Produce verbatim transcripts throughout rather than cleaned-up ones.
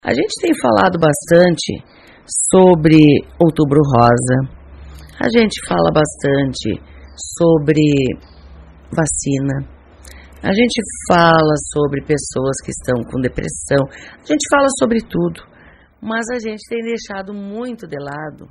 A gente tem falado bastante sobre Outubro Rosa, a gente fala bastante sobre vacina, a gente fala sobre pessoas que estão com depressão, a gente fala sobre tudo, mas a gente tem deixado muito de lado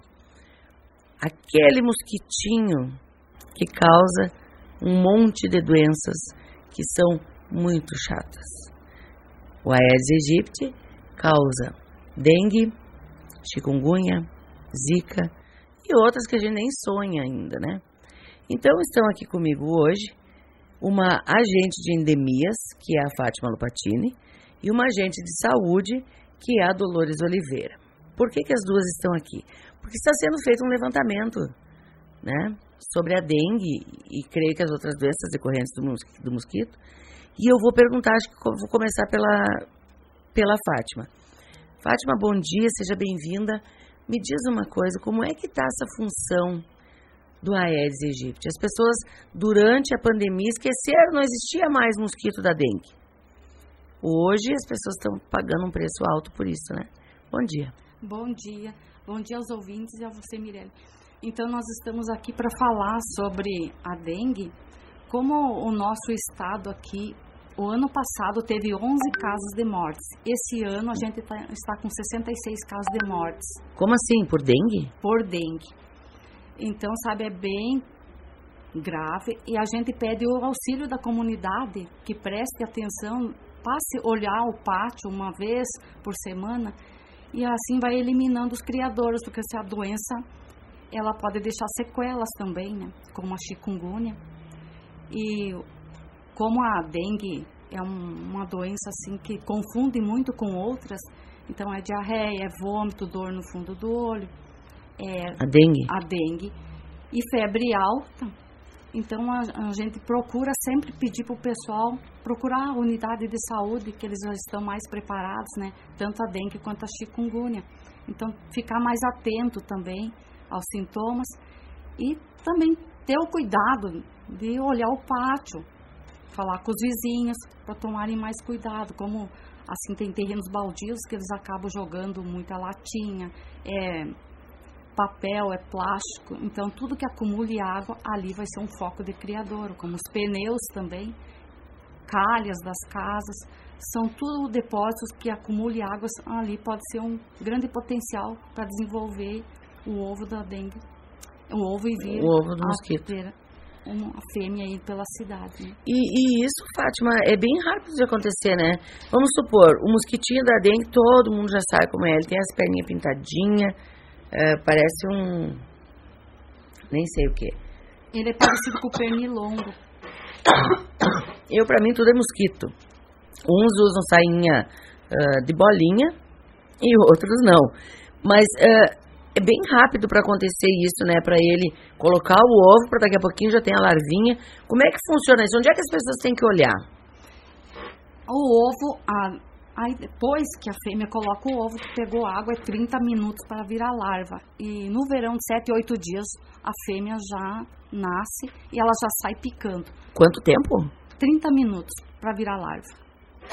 aquele mosquitinho que causa um monte de doenças que são muito chatas. O Aedes aegypti causa dengue, chikungunya, zika e outras que a gente nem sonha ainda, né? Então estão aqui comigo hoje uma agente de endemias, que é a Fátima Lupatini, e uma agente de saúde, que é a Dolores Oliveira. Por que que as duas estão aqui? Porque está sendo feito um levantamento, né, sobre a dengue e creio que as outras doenças decorrentes do mosquito, do mosquito. E eu vou perguntar, acho que vou começar pela, pela Fátima. Fátima, bom dia, seja bem-vinda. Me diz uma coisa, como é que está essa função do Aedes aegypti? As pessoas, durante a pandemia, esqueceram, não existia mais mosquito da dengue. Hoje, as pessoas estão pagando um preço alto por isso, né? Bom dia. Bom dia. Bom dia aos ouvintes e a você, Mirelle. Então, nós estamos aqui para falar sobre a dengue. Como o nosso estado aqui, o ano passado teve onze casos de mortes. Esse ano a gente tá, está com sessenta e seis casos de mortes. Como assim? Por dengue? Por dengue. Então, sabe, é bem grave e a gente pede o auxílio da comunidade que preste atenção, passe a olhar o pátio uma vez por semana e assim vai eliminando os criadores, porque essa doença ela pode deixar sequelas também, né? Como a chikungunya. E como a dengue é um, uma doença assim que confunde muito com outras, então é diarreia, é vômito, dor no fundo do olho, é a dengue, a dengue e febre alta. Então a, a gente procura sempre pedir para o pessoal procurar a unidade de saúde, que eles já estão mais preparados, né? Tanto a dengue quanto a chikungunya. Então ficar mais atento também aos sintomas e também ter o cuidado de olhar o pátio, falar com os vizinhos para tomarem mais cuidado, como assim tem terrenos baldios que eles acabam jogando muita latinha, é papel, é plástico, então tudo que acumule água ali vai ser um foco de criadouro, como os pneus também, calhas das casas, são tudo depósitos que acumule água ali, pode ser um grande potencial para desenvolver o ovo da dengue, o ovo e vir o ovo do mosquito, uma fêmea aí pela cidade. Né? E, e isso, Fátima, é bem rápido de acontecer, né? Vamos supor, o mosquitinho da dengue, todo mundo já sabe como é, ele tem as perninhas pintadinhas, é, parece um, nem sei o que. Ele é parecido com o pernilongo. Eu, pra mim, tudo é mosquito. Uns usam sainha uh, de bolinha e outros não. Mas uh, é bem rápido para acontecer isso, né? Para ele colocar o ovo, para daqui a pouquinho já tem a larvinha. Como é que funciona isso? Onde é que as pessoas têm que olhar? O ovo, a, aí depois que a fêmea coloca o ovo, que pegou água, é trinta minutos para virar larva. E no verão, de sete, oito dias, a fêmea já nasce e ela já sai picando. Quanto tempo? trinta minutos para virar larva.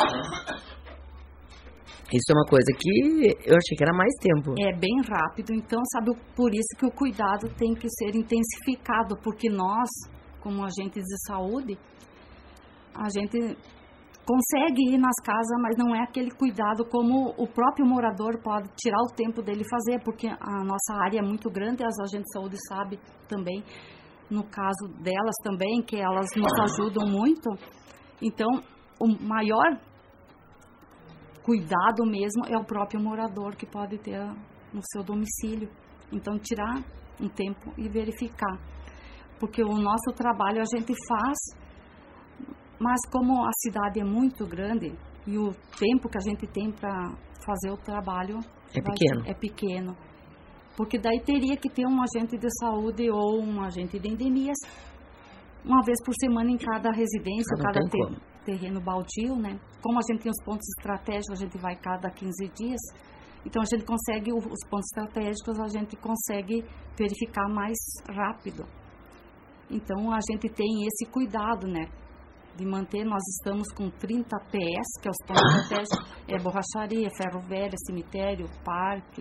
Isso é uma coisa que eu achei que era mais tempo. É bem rápido, então sabe, por isso que o cuidado tem que ser intensificado, porque nós, como agentes de saúde, a gente consegue ir nas casas, mas não é aquele cuidado como o próprio morador pode tirar o tempo dele fazer, porque a nossa área é muito grande, as agentes de saúde sabem também, no caso delas também, que elas nos ajudam muito. Então, o maior cuidado mesmo é o próprio morador que pode ter no seu domicílio. Então, tirar um tempo e verificar. Porque o nosso trabalho a gente faz, mas como a cidade é muito grande e o tempo que a gente tem para fazer o trabalho é pequeno. é pequeno. Porque daí teria que ter um agente de saúde ou um agente de endemias uma vez por semana em cada residência, não cada ter, terreno baldio, né? Como a gente tem os pontos estratégicos, a gente vai cada quinze dias, então a gente consegue, os pontos estratégicos, a gente consegue verificar mais rápido. Então a gente tem esse cuidado, né? de manter. Nós estamos com trinta P S, que é os pontos estratégicos, é borracharia, ferro velho, cemitério, parque.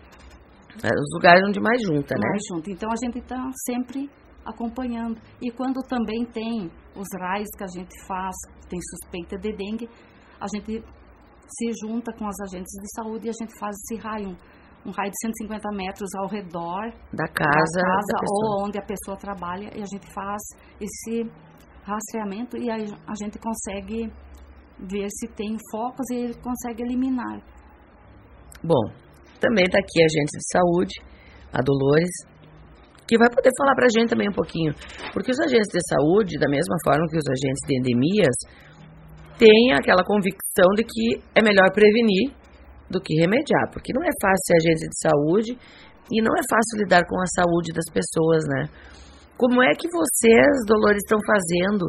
É, os lugares onde mais junta, né? Mais junto. Então a gente está sempre acompanhando. E quando também tem os raios que a gente faz, tem suspeita de dengue, a gente se junta com os agentes de saúde e a gente faz esse raio, um, um raio de cento e cinquenta metros ao redor da casa, da casa da ou onde a pessoa trabalha, e a gente faz esse rastreamento e aí a gente consegue ver se tem focos e ele consegue eliminar. Bom, também está aqui a agente de saúde, a Dolores, que vai poder falar para a gente também um pouquinho, porque os agentes de saúde, da mesma forma que os agentes de endemias, têm aquela convicção de que é melhor prevenir do que remediar, porque não é fácil ser agente de saúde e não é fácil lidar com a saúde das pessoas, né? Como é que vocês, Dolores, estão fazendo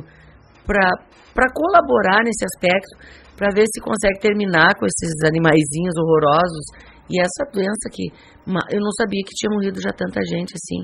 para colaborar nesse aspecto, para ver se consegue terminar com esses animaizinhos horrorosos e essa doença que eu não sabia que tinha morrido já tanta gente assim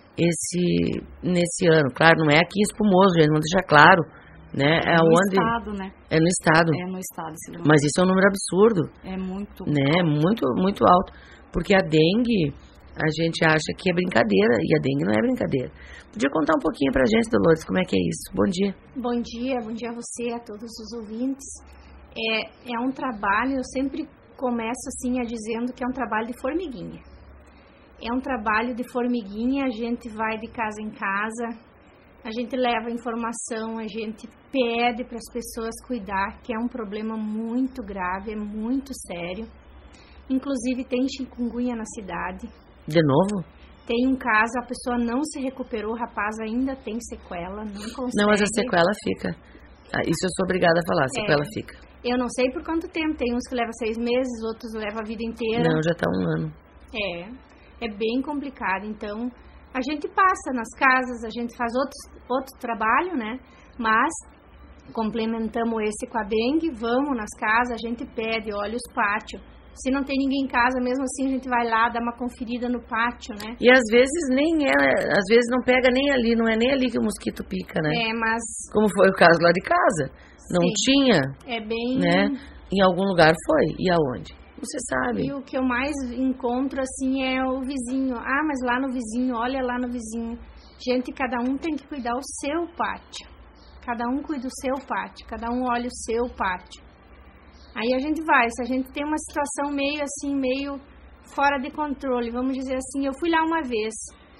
esse, nesse ano. Claro, não é aqui em Espumoso, gente, vamos deixar claro, né? É, é no onde, estado, né? É no estado. É no estado. Mas isso é um número absurdo. É muito. Né? Muito, muito alto. Porque a dengue, a gente acha que é brincadeira, e a dengue não é brincadeira. Podia contar um pouquinho pra gente, Dolores, como é que é isso? Bom dia. Bom dia, bom dia a você, a todos os ouvintes. É, é um trabalho, eu sempre começo assim a dizendo que é um trabalho de formiguinha. É um trabalho de formiguinha, a gente vai de casa em casa, a gente leva informação, a gente pede para as pessoas cuidar, que é um problema muito grave, é muito sério. Inclusive tem chikungunya na cidade. De novo? Tem um caso, a pessoa não se recuperou, o rapaz ainda tem sequela, não consegue. Não, mas a sequela fica. Ah, isso eu sou obrigada a falar, a sequela é, fica. Eu não sei por quanto tempo, tem uns que levam seis meses, outros levam a vida inteira. Não, já está um ano. É, é bem complicado, então a gente passa nas casas, a gente faz outro, outro trabalho, né? Mas complementamos esse com a dengue, vamos nas casas, a gente pede, olha os pátios. Se não tem ninguém em casa, mesmo assim a gente vai lá, dá uma conferida no pátio, né? E às vezes nem é, às vezes não pega nem ali, não é nem ali que o mosquito pica, né? É, mas... Como foi o caso lá de casa. Não Sim. tinha, é bem... né? Em algum lugar foi. E aonde? Você sabe. E o que eu mais encontro, assim, é o vizinho. Ah, mas lá no vizinho, olha lá no vizinho. Gente, cada um tem que cuidar o seu pátio. Cada um cuida do seu pátio. Cada um olha o seu pátio. Aí a gente vai. Se a gente tem uma situação meio assim, meio fora de controle, vamos dizer assim, eu fui lá uma vez,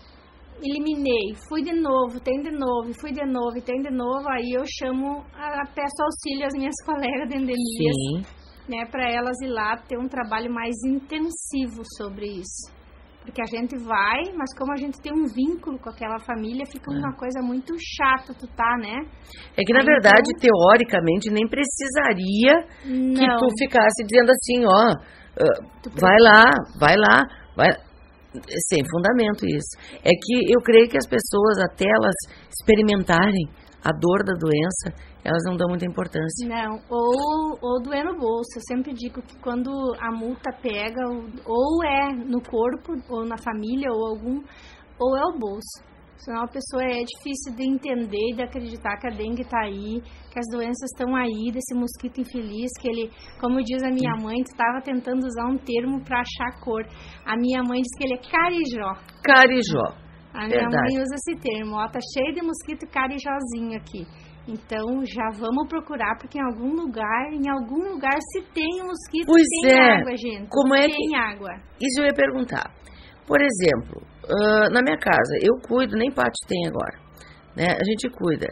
eliminei, fui de novo, tem de novo, fui de novo, tem de novo, aí eu chamo, a, peço auxílio às minhas colegas de endemias. Sim. Né, para elas ir lá ter um trabalho mais intensivo sobre isso. Porque a gente vai, mas como a gente tem um vínculo com aquela família, fica é. uma coisa muito chata, tu tá, né? É que, na Aí, verdade, então, teoricamente, nem precisaria não. que tu ficasse dizendo assim, ó, uh, vai lá, vai lá, vai... Sem fundamento isso. É que eu creio que as pessoas, até elas experimentarem a dor da doença, elas não dão muita importância. Não, ou, ou doer no bolso. Eu sempre digo que quando a multa pega, ou é no corpo, ou na família, ou algum, ou é o bolso. Senão a pessoa é difícil de entender e de acreditar que a dengue está aí, que as doenças estão aí, desse mosquito infeliz, que ele, como diz a minha mãe, tu estava tentando usar um termo para achar cor. A minha mãe diz que ele é carijó. Carijó. A minha Verdade. mãe usa esse termo, ó, tá cheio de mosquito carijózinho aqui. Então, já vamos procurar, porque em algum lugar, em algum lugar, se tem um mosquito, pois tem é. água, gente. Como é tem que... água. Isso eu ia perguntar. Por exemplo, uh, na minha casa, eu cuido, nem pátio tem agora, né? A gente cuida.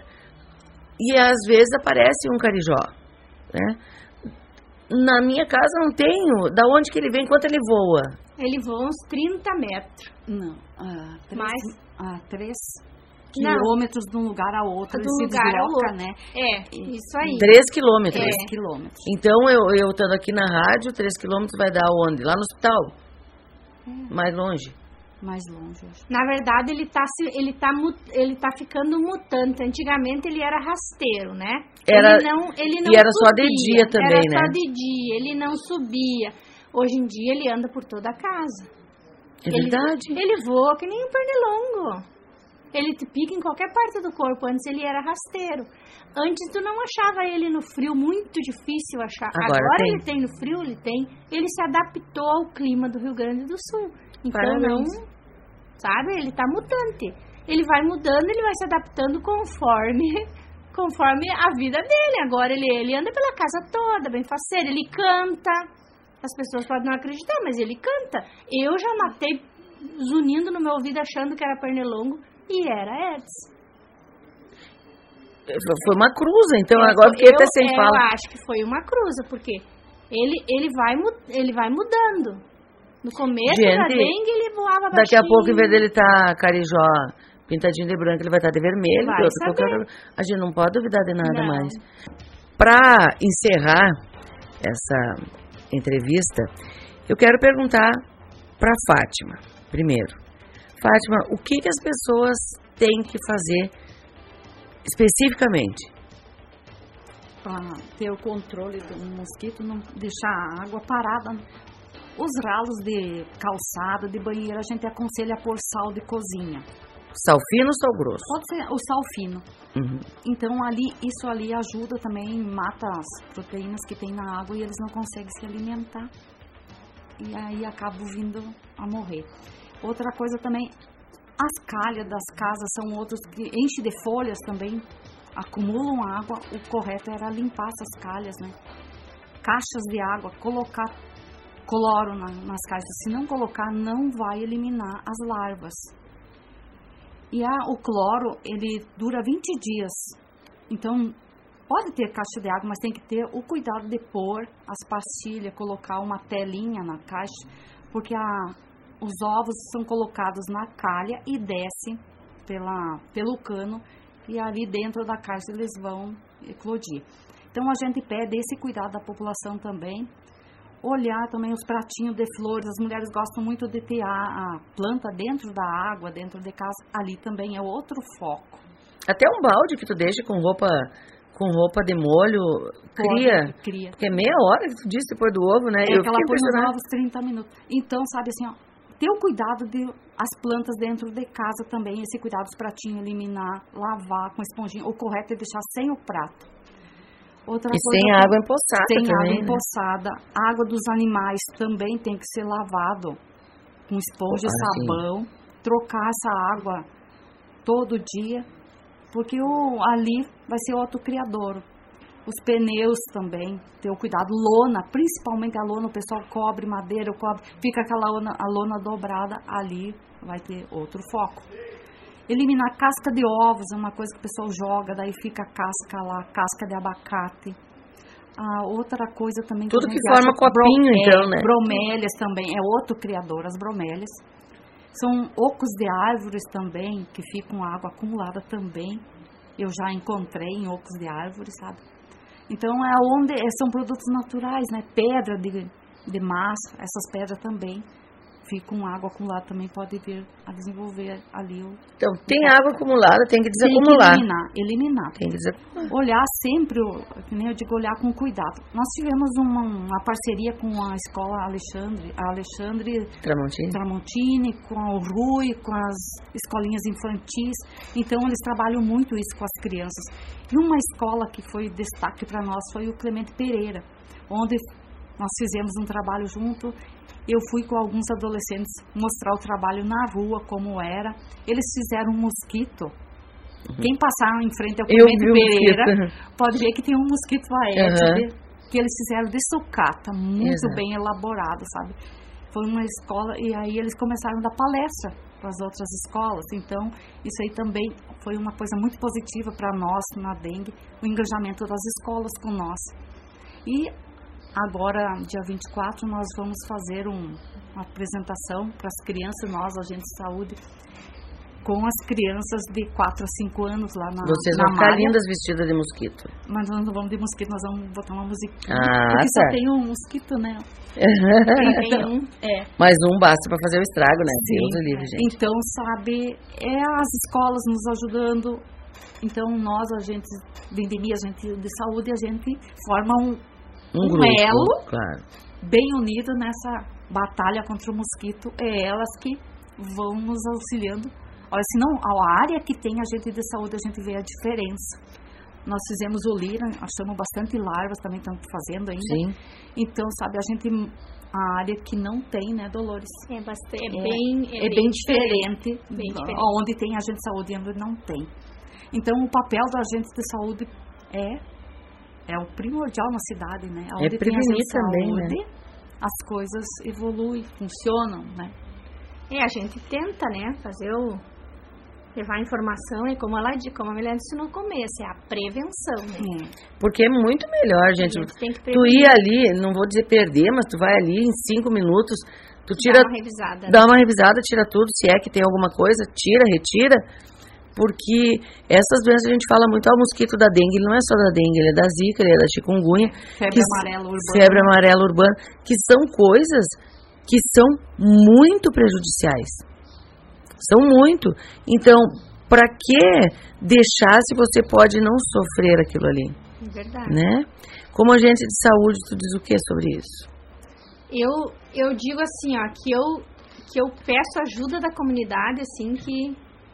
E às vezes aparece um carijó, né? Na minha casa não tenho. Da onde que ele vem? Quanto ele voa? Ele voa uns trinta metros. Não, ah, três, Mais? Ah, três Não. quilômetros de um lugar a outro. De Ele um se lugar ao desloca, outro. né? É, isso aí. Três quilômetros. Três É. quilômetros. Então, eu, eu estando aqui na rádio, três quilômetros vai dar onde? Lá no hospital? É. Mais longe? Mais longe, acho. Na verdade, ele tá, se- ele, tá, mu- ele tá ficando mutante. Antigamente, ele era rasteiro, né? Era- ele não, ele não e era subia. só de dia também, era né? só de dia, ele não subia. Hoje em dia, ele anda por toda a casa. É Ele- verdade. Ele voa que nem um pernilongo. Ele te pica em qualquer parte do corpo. Antes ele era rasteiro. Antes tu não achava ele no frio, muito difícil achar. Agora, Agora tem. ele tem no frio, ele tem. Ele se adaptou ao clima do Rio Grande do Sul. Então Parabéns. não, sabe, ele tá mutante. Ele vai mudando, ele vai se adaptando conforme, conforme a vida dele. Agora ele, ele anda pela casa toda, bem faceiro, ele canta. As pessoas podem não acreditar, mas ele canta. Eu já matei zunindo no meu ouvido achando que era pernilongo e era Edson. Foi uma cruza, então Eu- agora fiquei eu, até sem eu fala. acho que foi uma cruza, porque ele, ele, vai, mu- ele vai mudando. No começo Gente, da dengue ele voava baixinho. Daqui a pouco, em vez dele estar carijó pintadinho de branco, ele vai estar de vermelho. Vai de outro, saber. qualquer- A gente não pode duvidar de nada Não. mais. Para encerrar essa entrevista, eu quero perguntar para Fátima, primeiro. Fátima, o que, que as pessoas têm que fazer especificamente? Para ter o controle do mosquito, não deixar a água parada. Os ralos de calçada, de banheiro, a gente aconselha a pôr sal de cozinha. Sal fino ou sal grosso? Pode ser o sal fino. Uhum. Então, ali, isso ali ajuda também, mata as proteínas que tem na água e eles não conseguem se alimentar. E aí acabam vindo a morrer. Outra coisa também, as calhas das casas são outros que enchem de folhas também, acumulam água. O correto era limpar essas calhas, né? Caixas de água, colocar cloro na, nas caixas. Se não colocar, não vai eliminar as larvas. E a, o cloro, ele dura vinte dias. Então, pode ter caixa de água, mas tem que ter o cuidado de pôr as pastilhas, colocar uma telinha na caixa, porque a, os ovos são colocados na calha e descem pela, pelo cano, e ali dentro da caixa eles vão eclodir. Então, a gente pede esse cuidado da população também. Olhar também os pratinhos de flores, as mulheres gostam muito de ter a, a planta dentro da água, dentro de casa, ali também é outro foco. Até um balde que tu deixa com roupa, com roupa de molho, cria. Pode, cria. Porque é meia hora que tu disse depois do ovo, né? É Eu que ela fiquei põe nos impressionada. ovos trinta minutos. Então, sabe assim, ó, ter o cuidado de as plantas dentro de casa também, esse cuidado dos pratinhos, eliminar, lavar com esponjinha. O correto é deixar sem o prato. Outra E coisa sem que- água empoçada Sem também, água né? empoçada. A água dos animais também tem que ser lavado com esponja e Ah, sim. sabão. Trocar essa água todo dia, porque o, ali vai ser outro criador. Os pneus também, ter o cuidado. Lona, principalmente a lona, o pessoal cobre madeira, cobre, fica aquela lona, a lona dobrada, ali vai ter outro foco. Eliminar casca de ovos, é uma coisa que o pessoal joga, daí fica a casca lá, casca de abacate. Ah, outra coisa também Tudo a gente que forma acha, copinho, bro- então, é, né? Bromélias também, é outro criador, as bromélias. São ocos de árvores também, que ficam água acumulada também. Eu já encontrei em ocos de árvores, sabe? Então, é onde é, são produtos naturais, né? Pedra de, de massa, essas pedras também ficam água acumulada, também pode vir a desenvolver ali o... Então, tem água acumulada, tem que Tem que desacumular. eliminar, eliminar. Tem que desacumular. Olhar sempre, o- que nem eu digo, olhar com cuidado. Nós tivemos uma, uma parceria com a escola Alexandre, a Alexandre Tramontina. Tramontini, com o Rui, com as escolinhas infantis. Então, eles trabalham muito isso com as crianças. E uma escola que foi destaque para nós foi o Clemente Pereira, onde nós fizemos um trabalho junto. Eu fui com alguns adolescentes mostrar o trabalho na rua, como era. Eles fizeram um mosquito. Quem passar em frente ao Eu Clemente vi o Pereira mosquito. pode ver que tem um mosquito aéreo, Uhum. de- que eles fizeram de sucata, muito Exato. bem elaborado, sabe? Foi uma escola, e aí eles começaram a dar palestra para as outras escolas. Então, isso aí também foi uma coisa muito positiva para nós na dengue, o engajamento das escolas com nós. E agora, dia vinte e quatro, nós vamos fazer um, uma apresentação para as crianças, nós, agentes de saúde, com as crianças de quatro a cinco anos lá na Vocês na vão ficar malha. lindas vestidas de mosquito. Mas nós não vamos de mosquito, nós vamos botar uma musiquinha. Ah, porque tá. só tem um mosquito, né? Tem um, é. Mas um basta para fazer o estrago, né? Sim. Deus o livre, gente. Então, sabe, é as escolas nos ajudando. Então, nós, agentes de endemia, agente de saúde, a gente forma um, Um um grupo, elo claro. bem unido nessa batalha contra o mosquito. É elas que vão nos auxiliando Olha, se não, a área que tem agente de saúde, a gente vê a diferença. Nós fizemos o Lira, achamos bastante larvas, também estamos fazendo ainda. Sim. Então, sabe, a gente, a área que não tem, né, Dolores? É, bastante, é, É, bem, é bem, bem diferente, bem diferente. Onde tem agente de saúde e onde não tem. Então, o papel do agente de saúde é, é o primordial na cidade, né? Onde É prevenir também, saúde, né? As coisas evoluem, funcionam, né? É, a gente tenta, né, fazer o... levar a informação, é como, ela, como a Milena disse no começo, é a prevenção, né? É. Porque é muito melhor, gente. A gente tem que Tu prevenir. ir ali, não vou dizer perder, mas tu vai ali em cinco minutos, tu tira, Dá uma revisada. dá uma revisada, tira tudo, se é que tem alguma coisa, tira, retira, porque essas doenças a gente fala muito, ah, o mosquito da dengue, ele não é só da dengue, ele é da zika, ele é da chikungunya. Febre que, amarela urbana. Febre amarela urbana, que são coisas que são muito prejudiciais. São muito. Então, para que deixar se você pode não sofrer aquilo ali? É verdade. Né? Como agente de saúde, tu diz o que sobre isso? Eu, eu digo assim, ó, que eu, que eu peço ajuda da comunidade, assim, que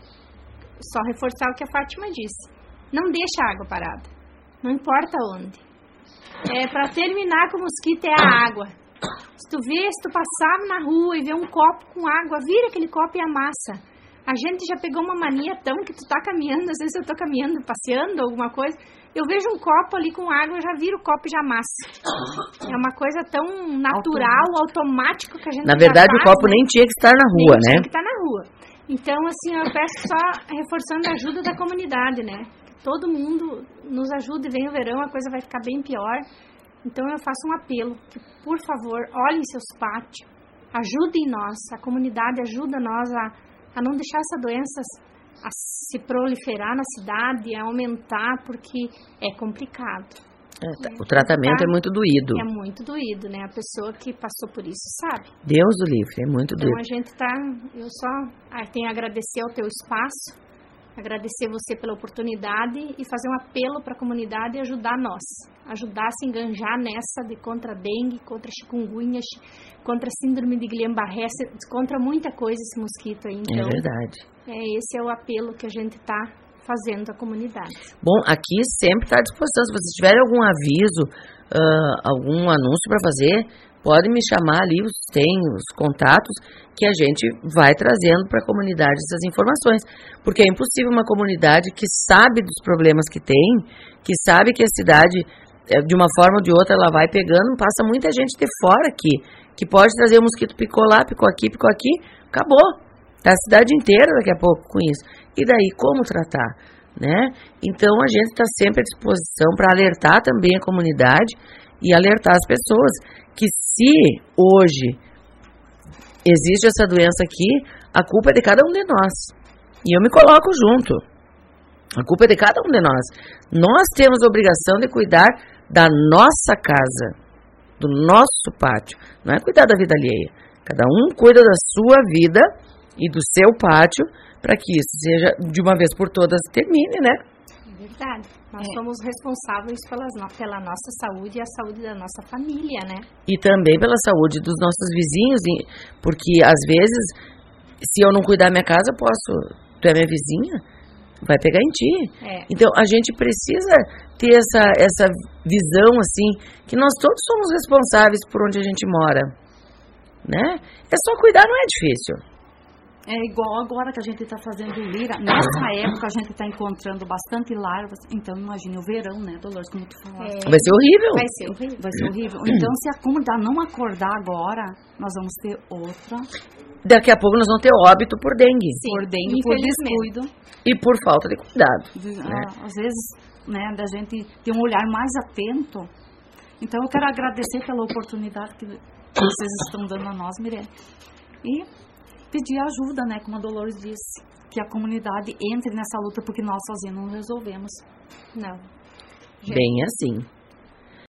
só reforçar o que a Fátima disse. Não deixa a água parada. Não importa onde. É, para terminar com o mosquito é a água. Se tu vê, se tu passar na rua e ver um copo com água, vira aquele copo e amassa. A gente já pegou uma mania tão que tu tá caminhando, às vezes eu tô caminhando, passeando, alguma coisa, eu vejo um copo ali com água, eu já viro o copo e já amassa. É uma coisa tão natural, automático que a gente Na verdade, já faz, o copo né? nem tinha que estar na rua, nem né? Tinha que estar na rua. Então, assim, eu peço só reforçando a ajuda da comunidade, né? Todo mundo nos ajude, vem o verão, a coisa vai ficar bem pior. Então eu faço um apelo, que por favor, olhem seus pátios, ajudem nós, a comunidade ajuda nós a, a não deixar essa doença a se proliferar na cidade, a aumentar, porque é complicado. É, tá. É, o tratamento tá? é muito doído. É muito doído, né? A pessoa que passou por isso sabe. Deus do livre, é muito Então doído. a gente tá, eu só ah, tenho a agradecer ao teu espaço, agradecer você pela oportunidade e fazer um apelo para a comunidade e ajudar nós. Ajudar a se enganjar nessa de contra a dengue, contra a chikungunya, contra a síndrome de Guillain-Barré, contra muita coisa esse mosquito aí. Então, É verdade. É, esse é o apelo que a gente está fazendo à comunidade. Bom, aqui sempre está à disposição. Se vocês tiverem algum aviso, uh, algum anúncio para fazer, pode me chamar ali, tem os contatos, que a gente vai trazendo para a comunidade essas informações. Porque é impossível uma comunidade que sabe dos problemas que tem, que sabe que a cidade, de uma forma ou de outra, ela vai pegando, passa muita gente de fora aqui, que pode trazer o mosquito, picou lá, picou aqui, picou aqui, acabou. Tá a cidade inteira daqui a pouco com isso. E daí, como tratar? Né? Então, a gente está sempre à disposição para alertar também a comunidade e alertar as pessoas que se hoje existe essa doença aqui, a culpa é de cada um de nós. E eu me coloco junto. A culpa é de cada um de nós. Nós temos a obrigação de cuidar da nossa casa, do nosso pátio. Não é cuidar da vida alheia. Cada um cuida da sua vida e do seu pátio para que isso seja, de uma vez por todas, termine, né? É verdade. Nós É. somos responsáveis pelas, pela nossa saúde e a saúde da nossa família, né? E também pela saúde dos nossos vizinhos, porque às vezes, se eu não cuidar da minha casa, posso, tu é minha vizinha, vai pegar em ti. É. Então, a gente precisa ter essa, essa visão, assim, que nós todos somos responsáveis por onde a gente mora, né? É só cuidar, não é difícil. É igual agora que a gente está fazendo lira. Nessa época a gente está encontrando bastante larvas. Então imagine o verão, né, Dolores, como tu falaste. É. Vai ser horrível. Vai ser horrível. Vai ser horrível. Então se a comunidade não acordar agora, nós vamos ter outra. Daqui a pouco nós vamos ter óbito por dengue. Sim, por dengue, por infelizmente. descuido. E por falta de cuidado. De, né? ah, às vezes, né, da gente ter um olhar mais atento. Então eu quero agradecer pela oportunidade que vocês estão dando a nós, Mirelle. E pedir ajuda, né, como a Dolores disse, que a comunidade entre nessa luta, porque nós sozinhos não resolvemos. Não. Bem assim.